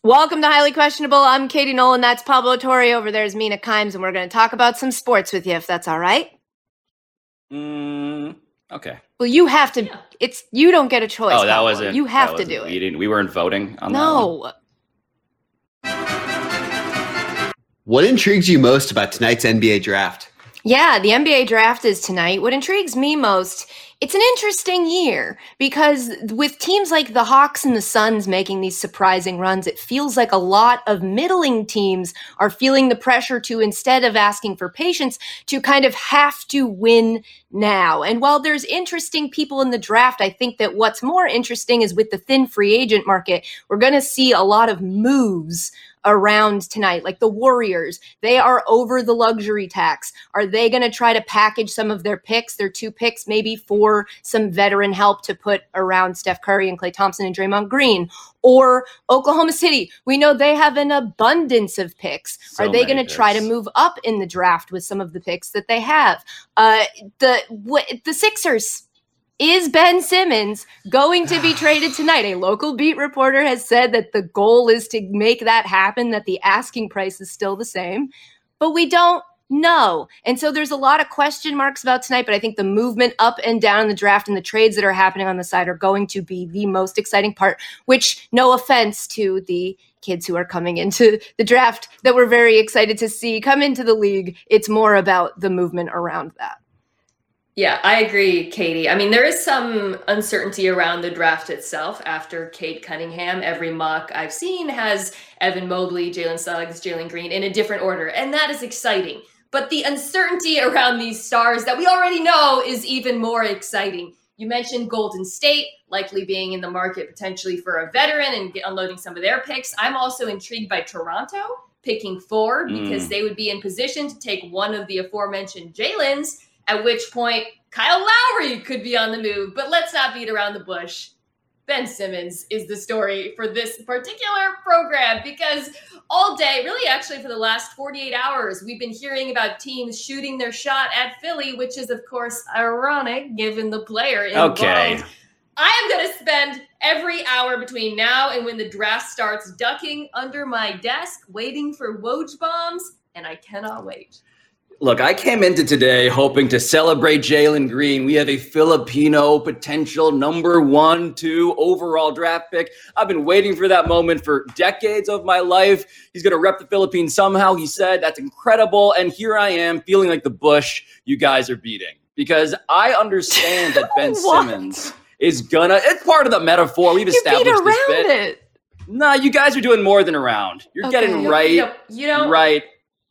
Welcome to Highly Questionable. I'm Katie Nolan. That's Pablo Torre. Over there is Mina Kimes, and we're going to talk about some sports with you, if that's all right. Okay. Well, you have to. You don't get a choice. Oh, that Pablo. wasn't. You have to do it. We weren't voting on that. No. What intrigues you most about tonight's NBA draft? Yeah, the NBA draft is tonight. What intrigues me most, it's an interesting year because with teams like the Hawks and the Suns making these surprising runs, it feels like a lot of middling teams are feeling the pressure to, instead of asking for patience, to kind of have to win now. And while there's interesting people in the draft, I think that what's more interesting is with the thin free agent market, we're going to see a lot of moves around tonight. Like the Warriors, they are over the luxury tax. Are they going to try to package some of their picks, their 2 picks, maybe for some veteran help to put around Steph Curry and Klay Thompson and Draymond Green? Or Oklahoma City, we know they have an abundance of picks. Are they going to try to move up in the draft with some of the picks that they have? The Sixers, is Ben Simmons going to be traded tonight? A local beat reporter has said that the goal is to make that happen, that the asking price is still the same, but we don't know. And so there's a lot of question marks about tonight, but I think the movement up and down in the draft and the trades that are happening on the side are going to be the most exciting part, which, no offense to the kids who are coming into the draft that we're very excited to see come into the league, it's more about the movement around that. Yeah, I agree, Katie. I mean, there is some uncertainty around the draft itself after Cade Cunningham. Every mock I've seen has Evan Mobley, Jalen Suggs, Jalen Green in a different order, and that is exciting. But the uncertainty around these stars that we already know is even more exciting. You mentioned Golden State likely being in the market potentially for a veteran and unloading some of their picks. I'm also intrigued by Toronto picking 4 because they would be in position to take one of the aforementioned Jalen's, at which point Kyle Lowry could be on the move. But let's not beat around the bush. Ben Simmons is the story for this particular program because all day, really actually for the last 48 hours, we've been hearing about teams shooting their shot at Philly, which is, of course, ironic given the player involved. Okay. I am going to spend every hour between now and when the draft starts ducking under my desk, waiting for Woj bombs, and I cannot wait. Look, I came into today hoping to celebrate Jalen Green. We have a Filipino potential number 1, 2 overall draft pick. I've been waiting for that moment for decades of my life. He's going to rep the Philippines somehow, he said. That's incredible. And here I am feeling like the bush you guys are beating. Because I understand that Ben Simmons is gonna, it's part of the metaphor. We've established beat this around bit. it. No, you guys are doing more than around. You're getting right. You know, right.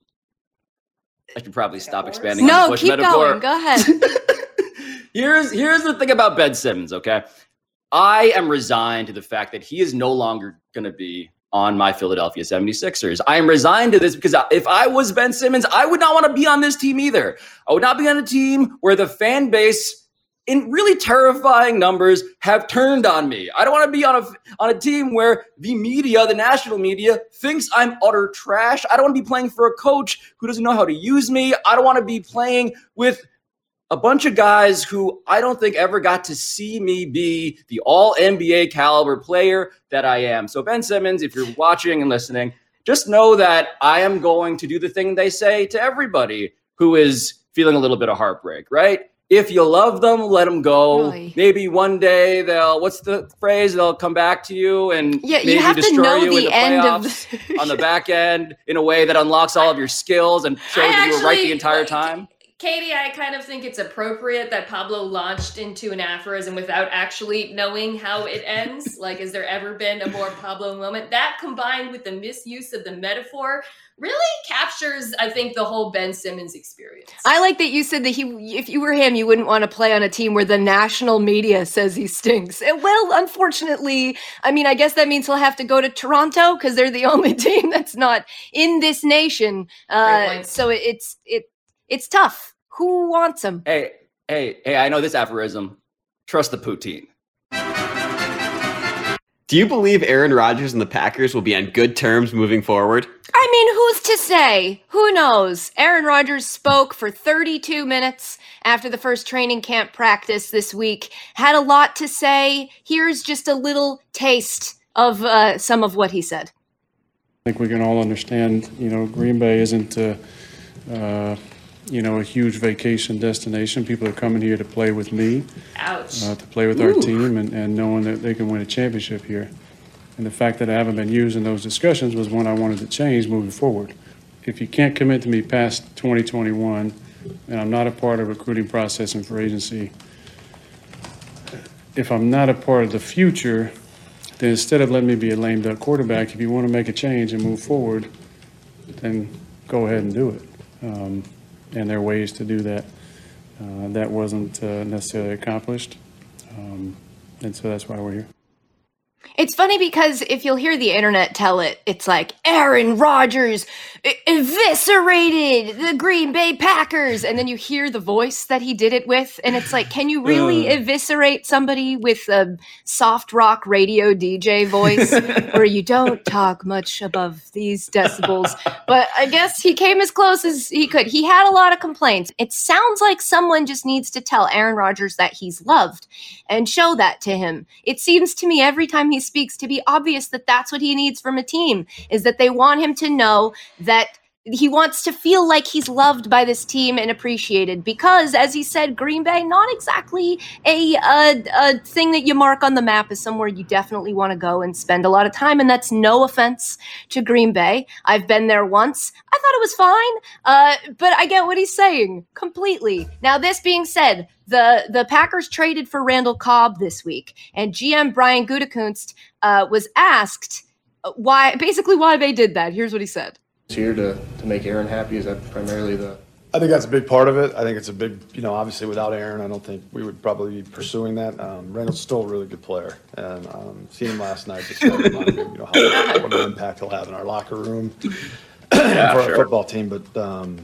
I should probably stop expanding on the bush keep metaphor. going. Go ahead. Here's the thing about Ben Simmons, okay? I am resigned to the fact that he is no longer going to be on my Philadelphia 76ers. I am resigned to this because if I was Ben Simmons, I would not want to be on this team either. I would not be on a team where the fan base, in really terrifying numbers, have turned on me. I don't want to be on a team where the media, the national media, thinks I'm utter trash. I don't want to be playing for a coach who doesn't know how to use me. I don't want to be playing with a bunch of guys who I don't think ever got to see me be the all-NBA caliber player that I am. So Ben Simmons, if you're watching and listening, just know that I am going to do the thing they say to everybody who is feeling a little bit of heartbreak, right? If you love them, let them go. Really? Maybe one day what's the phrase? They'll come back to you and maybe you have destroy to know you in the the end playoffs of on the back end in a way that unlocks all of your skills and shows that you were right the entire time. Katie, I kind of think it's appropriate that Pablo launched into an aphorism without actually knowing how it ends. Like, has there ever been a more Pablo moment? That combined with the misuse of the metaphor really captures, I think, the whole Ben Simmons experience. I like that you said that if you were him, you wouldn't want to play on a team where the national media says he stinks. Well, unfortunately, I mean, I guess that means he'll have to go to Toronto because they're the only team that's not in this nation. So it's tough. Who wants him? Hey, I know this aphorism. Trust the poutine. Do you believe Aaron Rodgers and the Packers will be on good terms moving forward? I mean, who's to say? Who knows? Aaron Rodgers spoke for 32 minutes after the first training camp practice this week. Had a lot to say. Here's just a little taste of some of what he said. I think we can all understand, Green Bay isn't, a huge vacation destination. People are coming here to play with me, to play with our team, and knowing that they can win a championship here. And the fact that I haven't been used in those discussions was one I wanted to change moving forward. If you can't commit to me past 2021, and I'm not a part of the recruiting process and for agency, if I'm not a part of the future, then instead of letting me be a lame duck quarterback, if you want to make a change and move forward, then go ahead and do it. And there are ways to do that. That wasn't necessarily accomplished. And so that's why we're here. It's funny because if you'll hear the internet tell it, it's like Aaron Rodgers eviscerated the Green Bay Packers. And then you hear the voice that he did it with. And it's like, can you really eviscerate somebody with a soft rock radio DJ voice where you don't talk much above these decibels? But I guess he came as close as he could. He had a lot of complaints. It sounds like someone just needs to tell Aaron Rodgers that he's loved and show that to him. It seems to me every time he speaks to be obvious that that's what he needs from a team, is that they want him to know that he wants to feel like he's loved by this team and appreciated, because, as he said, Green Bay, not exactly a thing that you mark on the map as somewhere you definitely want to go and spend a lot of time. And that's no offense to Green Bay. I've been there once. I thought it was fine, but I get what he's saying completely. Now, this being said, the Packers traded for Randall Cobb this week, and GM Brian Gutekunst was asked why they did that. Here's what he said. Here to make Aaron happy? Is that primarily I think that's a big part of it. I think it's a big, obviously without Aaron, I don't think we would probably be pursuing that. Randall's still a really good player, and seeing him last night just reminded me, what an impact he'll have in our locker room for our football team. But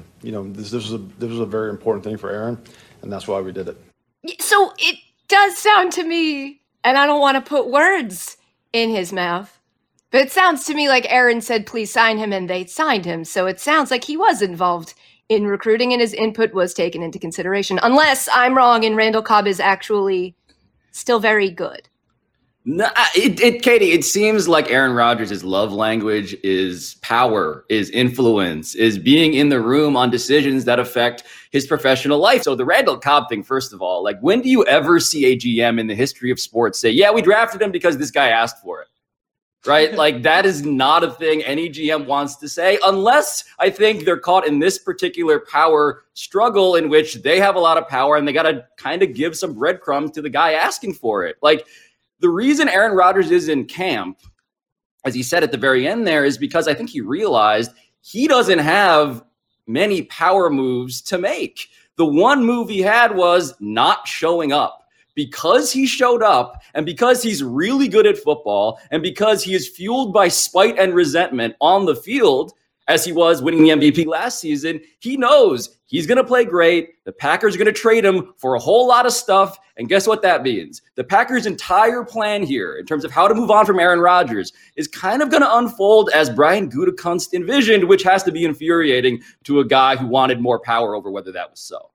this was a very important thing for Aaron, and that's why we did it. So it does sound to me, and I don't want to put words in his mouth, but it sounds to me like Aaron said, please sign him, and they signed him. So it sounds like he was involved in recruiting and his input was taken into consideration. Unless I'm wrong and Randall Cobb is actually still very good. No, Katie, it seems like Aaron Rodgers' love language is power, is influence, is being in the room on decisions that affect his professional life. So the Randall Cobb thing, first of all, like, when do you ever see a GM in the history of sports say, yeah, we drafted him because this guy asked for it? Right? Like, that is not a thing any GM wants to say, unless I think they're caught in this particular power struggle in which they have a lot of power and they got to kind of give some breadcrumbs to the guy asking for it. Like, the reason Aaron Rodgers is in camp, as he said at the very end there, is because I think he realized he doesn't have many power moves to make. The one move he had was not showing up. Because he showed up, and because he's really good at football, and because he is fueled by spite and resentment on the field, as he was winning the MVP last season, he knows he's going to play great. The Packers are going to trade him for a whole lot of stuff. And guess what that means? The Packers' entire plan here, in terms of how to move on from Aaron Rodgers, is kind of going to unfold as Brian Gutekunst envisioned, which has to be infuriating to a guy who wanted more power over whether that was so.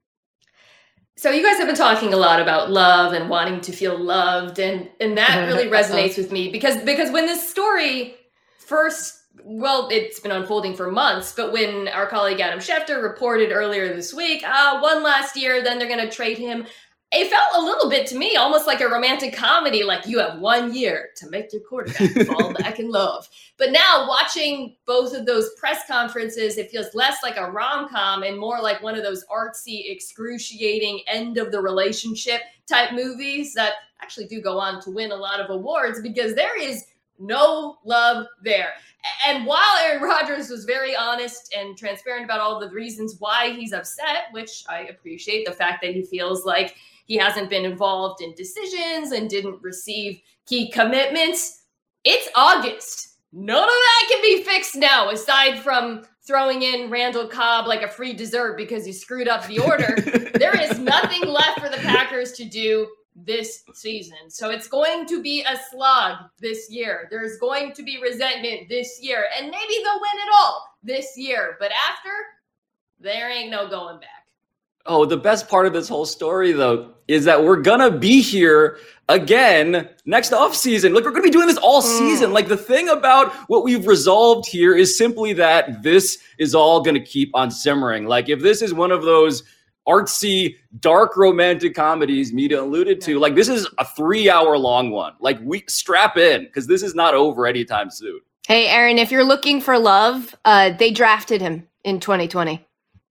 So you guys have been talking a lot about love and wanting to feel loved, and that really resonates with me because when this story first, well, it's been unfolding for months, but when our colleague Adam Schefter reported earlier this week, one last year, then they're going to trade him, it felt a little bit to me almost like a romantic comedy, like you have 1 year to make your quarterback fall back in love. But now watching both of those press conferences, it feels less like a rom-com and more like one of those artsy, excruciating end of the relationship type movies that actually do go on to win a lot of awards because there is no love there. And while Aaron Rodgers was very honest and transparent about all the reasons why he's upset, which I appreciate, the fact that he feels like he hasn't been involved in decisions and didn't receive key commitments. It's August. None of that can be fixed now, aside from throwing in Randall Cobb like a free dessert because you screwed up the order. There is nothing left for the Packers to do this season. So it's going to be a slog this year. There's going to be resentment this year. And maybe they'll win it all this year. But after, there ain't no going back. Oh, the best part of this whole story, though, is that we're going to be here again next offseason. Like, we're going to be doing this all season. Like, the thing about what we've resolved here is simply that this is all going to keep on simmering. Like, if this is one of those artsy, dark romantic comedies Mita alluded to, like, this is a 3-hour long one. Like, we strap in, because this is not over anytime soon. Hey, Aaron, if you're looking for love, they drafted him in 2020.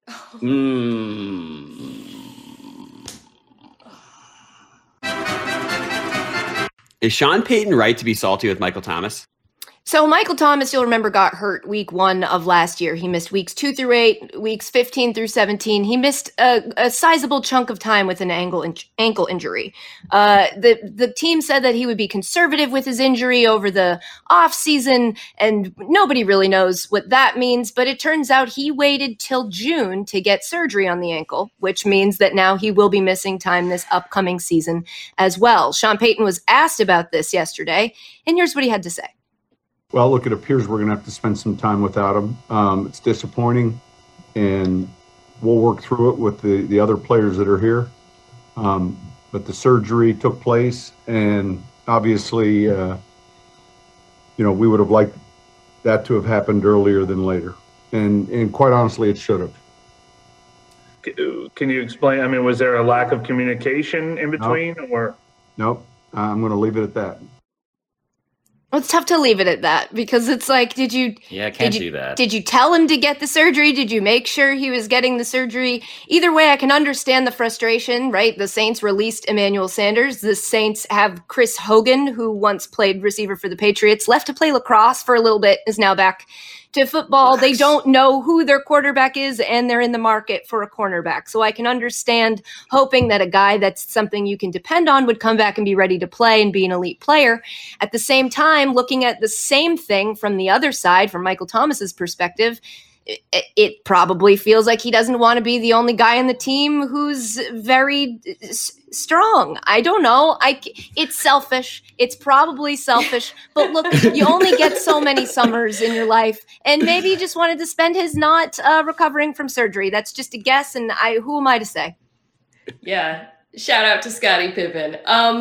Is Sean Payton right to be salty with Michael Thomas? So Michael Thomas, you'll remember, got hurt week 1 of last year. He missed weeks 2 through 8, weeks 15 through 17. He missed a sizable chunk of time with an ankle injury. The team said that he would be conservative with his injury over the offseason, and nobody really knows what that means. But it turns out he waited till June to get surgery on the ankle, which means that now he will be missing time this upcoming season as well. Sean Payton was asked about this yesterday, and here's what he had to say. Well, look, it appears we're going to have to spend some time without him. It's disappointing, and we'll work through it with the other players that are here. But the surgery took place, and obviously, we would have liked that to have happened earlier than later. And quite honestly, it should have. Can you explain? I mean, was there a lack of communication in between, or? Nope. I'm going to leave it at that. Well, it's tough to leave it at that because it's like, do that. Did you tell him to get the surgery? Did you make sure he was getting the surgery? Either way, I can understand the frustration, right? The Saints released Emmanuel Sanders. The Saints have Chris Hogan, who once played receiver for the Patriots, left to play lacrosse for a little bit, is now back to football. They don't know who their quarterback is, and they're in the market for a cornerback. So I can understand hoping that a guy that's something you can depend on would come back and be ready to play and be an elite player. At the same time, looking at the same thing from the other side, from Michael Thomas's perspective, it probably feels like he doesn't want to be the only guy on the team who's very strong. I don't know. It's selfish. It's probably selfish. But look, you only get so many summers in your life, and maybe he just wanted to spend his not recovering from surgery. That's just a guess, and who am I to say? Yeah. Shout out to Scottie Pippen.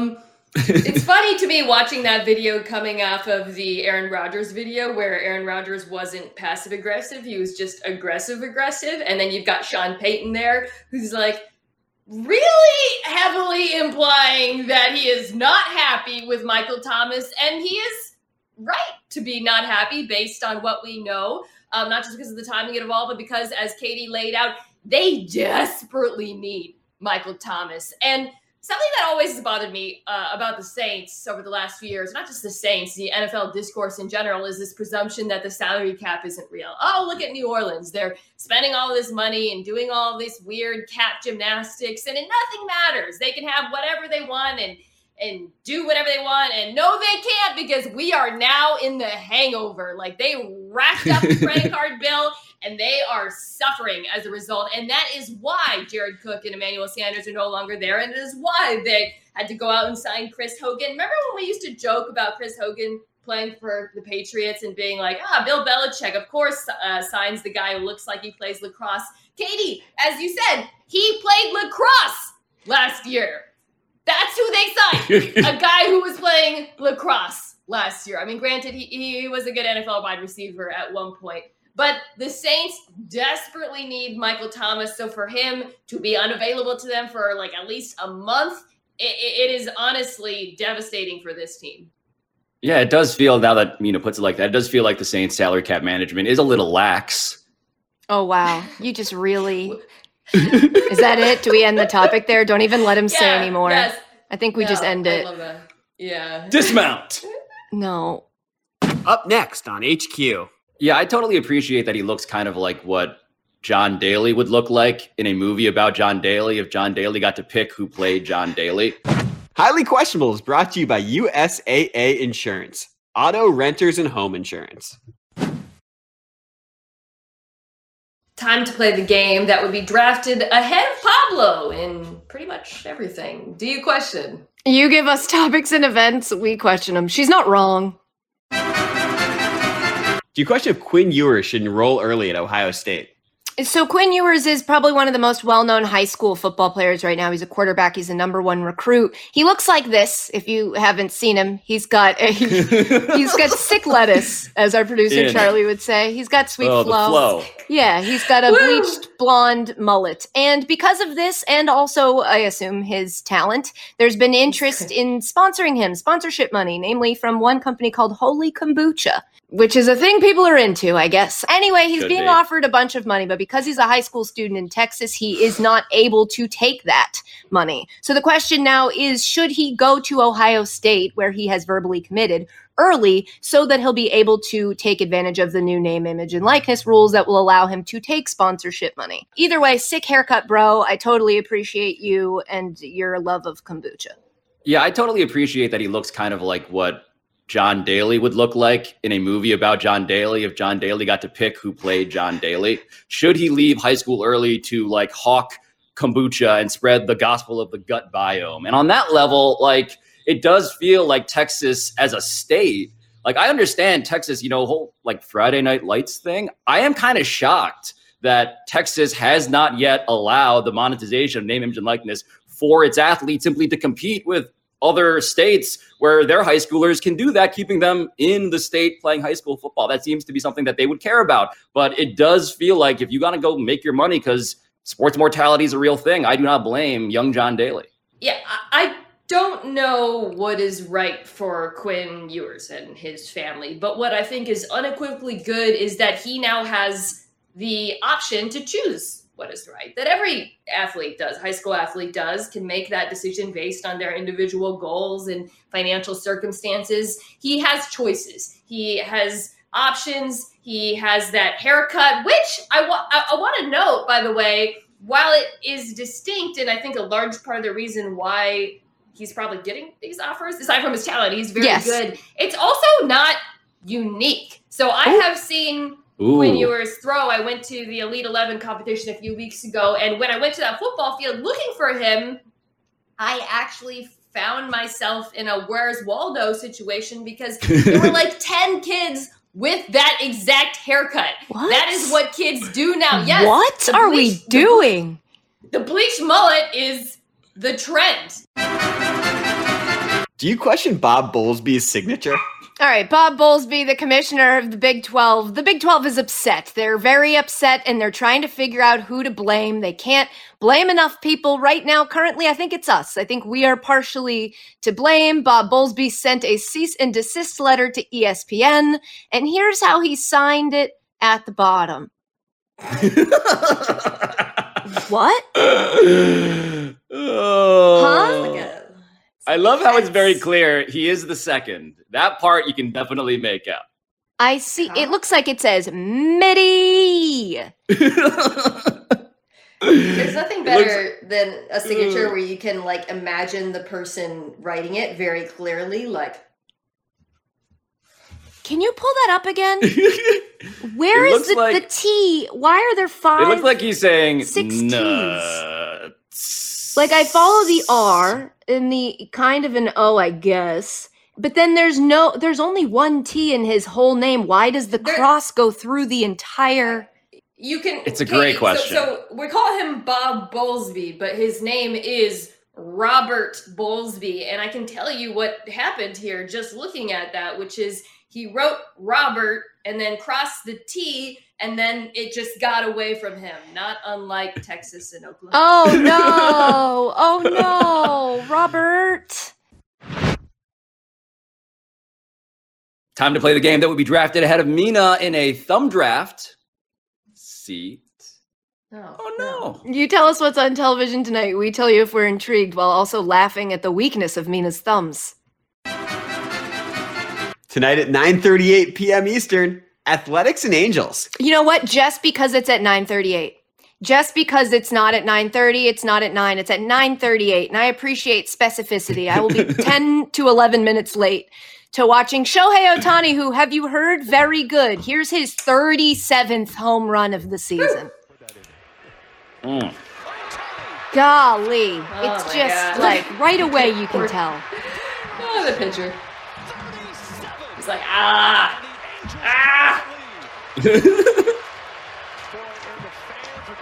It's funny to me watching that video coming off of the Aaron Rodgers video where Aaron Rodgers wasn't passive aggressive. He was just aggressive. And then you've got Sean Payton there who's like really heavily implying that he is not happy with Michael Thomas. And he is right to be not happy based on what we know, not just because of the timing of it all, but because, as Katie laid out, they desperately need Michael Thomas. And something that always has bothered me about the Saints over the last few years, not just the Saints, the NFL discourse in general, is this presumption that the salary cap isn't real. Oh, look at New Orleans. They're spending all this money and doing all this weird cap gymnastics, and nothing matters. They can have whatever they want and do whatever they want. And no, they can't, because we are now in the hangover. Like, they racked up the credit card bill, and they are suffering as a result. And that is why Jared Cook and Emmanuel Sanders are no longer there. And it is why they had to go out and sign Chris Hogan. Remember when we used to joke about Chris Hogan playing for the Patriots and being like, Bill Belichick, of course, signs the guy who looks like he plays lacrosse. Katie, as you said, he played lacrosse last year. That's who they signed. A guy who was playing lacrosse last year. I mean, granted, he was a good NFL wide receiver at one point. But the Saints desperately need Michael Thomas. So for him to be unavailable to them for like at least a month, it is honestly devastating for this team. Yeah, it does feel, now that Mina puts it like that, it does feel like the Saints salary cap management is a little lax. Oh, wow. You just really... Is that it? Do we end the topic there? Don't even let him say anymore. Yes. I think we just end it. I love that. Yeah. Dismount. No. Up next on HQ. Yeah, I totally appreciate that he looks kind of like what John Daly would look like in a movie about John Daly if John Daly got to pick who played John Daly. Highly Questionable is brought to you by USAA Insurance, auto, renters, and home insurance. Time to play the game that would be drafted ahead of Pablo in pretty much everything. Do you question? You give us topics and events, we question them. She's not wrong. Do you question if Quinn Ewers should enroll early at Ohio State? So Quinn Ewers is probably one of the most well-known high school football players right now. He's a quarterback. He's a #1 recruit. He looks like this. If you haven't seen him, he's got sick lettuce, as our producer Charlie would say. He's got sweet flow. Yeah, he's got a bleached blonde mullet. And because of this, and also, I assume, his talent, there's been interest in sponsoring him, sponsorship money, namely from one company called Holy Kombucha, which is a thing people are into, I guess. Anyway, he's being offered a bunch of money, but because he's a high school student in Texas, he is not able to take that money. So the question now is, should he go to Ohio State, where he has verbally committed, early, so that he'll be able to take advantage of the new name, image, and likeness rules that will allow him to take sponsorship money? Either way, sick haircut, bro. I totally appreciate you and your love of kombucha. Yeah, I totally appreciate that he looks kind of like what John Daly would look like in a movie about John Daly if John Daly got to pick who played John Daly. Should he leave high school early to like hawk kombucha and spread the gospel of the gut biome? And on that level, like, it does feel like Texas as a state, like, I understand Texas, whole like Friday Night Lights thing. I am kind of shocked that Texas has not yet allowed the monetization of name, image, and likeness for its athletes simply to compete with other states where their high schoolers can do that, keeping them in the state playing high school football. That seems to be something that they would care about. But it does feel like if you got to go make your money because sports mortality is a real thing, I do not blame young John Daly. Yeah, I don't know what is right for Quinn Ewers and his family, but what I think is unequivocally good is that he now has the option to choose what is right. That every athlete does, high school athlete does, can make that decision based on their individual goals and financial circumstances. He has choices. He has options. He has that haircut, which I want to note, by the way, while it is distinct, and I think a large part of the reason why he's probably getting these offers, aside from his talent, he's very good. It's also not unique. So I have seen Quinn Ewers throw. I went to the Elite 11 competition a few weeks ago, and when I went to that football field looking for him, I actually found myself in a Where's Waldo situation because there were like 10 kids with that exact haircut. What? That is what kids do now. Yes. What are we doing? The bleached mullet is the trend. Do you question Bob Bowlesby's signature? All right, Bob Bowlesby, the commissioner of the Big 12. The Big 12 is upset. They're very upset, and they're trying to figure out who to blame. They can't blame enough people right now. Currently, I think it's us. I think we are partially to blame. Bob Bowlesby sent a cease and desist letter to ESPN, and here's how he signed it at the bottom. What? Huh? I love how it's very clear. He is the second. That part you can definitely make out. I see. It looks like it says Mitty. There's nothing better than a signature where you can like imagine the person writing it very clearly. Like, can you pull that up again? Where is the T? Why are there 5? It looks like he's saying 6 nuts. T's. Like, I follow the R and the kind of an O, I guess. But then there's only one T in his whole name. Why does the cross go through the entire? It's a great question. So we call him Bob Bowlesby, but his name is Robert Bowlesby. And I can tell you what happened here just looking at that, which is he wrote Robert and then crossed the T, and then it just got away from him, not unlike Texas and Oklahoma. Oh, no. Oh, no. Robert. Time to play the game that would be drafted ahead of Mina in a thumb draft seat. Oh, no. You tell us what's on television tonight. We tell you if we're intrigued while also laughing at the weakness of Mina's thumbs. Tonight at 9:38 p.m. Eastern, Athletics and Angels. You know what? Just because it's at 9:38. Just because it's not at 9:30, it's not at 9, it's at 9:38. And I appreciate specificity. I will be 10 to 11 minutes late to watching Shohei Ohtani, who, have you heard? Very good. Here's his 37th home run of the season. Golly. It's just like right away you can tell. Oh, the pitcher. He's like,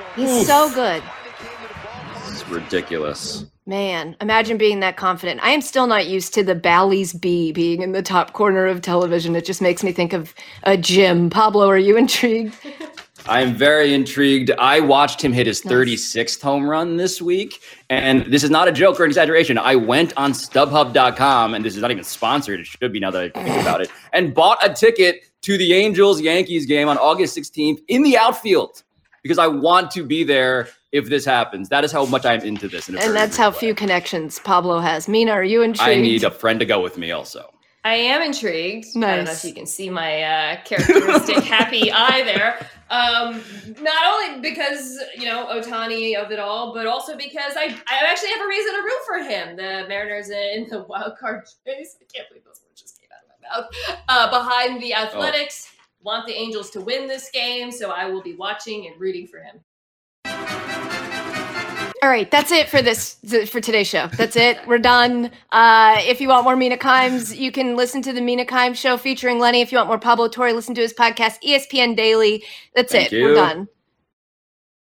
He's so good. This is ridiculous. Man, imagine being that confident. I am still not used to the Bally's Bee being in the top corner of television. It just makes me think of a gym. Pablo, are you intrigued? I am very intrigued. I watched him hit his 36th home run this week. And this is not a joke or an exaggeration. I went on StubHub.com, and this is not even sponsored. It should be now that I think about it, and bought a ticket to the Angels-Yankees game on August 16th in the outfield because I want to be there if this happens. That is how much I'm into this. And that's how few connections Pablo has. Mina, are you intrigued? I need a friend to go with me also. I am intrigued. Nice. I don't know if you can see my characteristic happy eye there. Not only because, Ohtani of it all, but also because I actually have a reason to root for him. The Mariners in the wild card chase. I can't believe those words just came out of my mouth. Behind the Athletics. Want the Angels to win this game, so I will be watching and rooting for him. All right, that's it for today's show. That's it. We're done. If you want more Mina Kimes, you can listen to the Mina Kimes show featuring Lenny. If you want more Pablo Torre, listen to his podcast, ESPN Daily. That's it. We're done.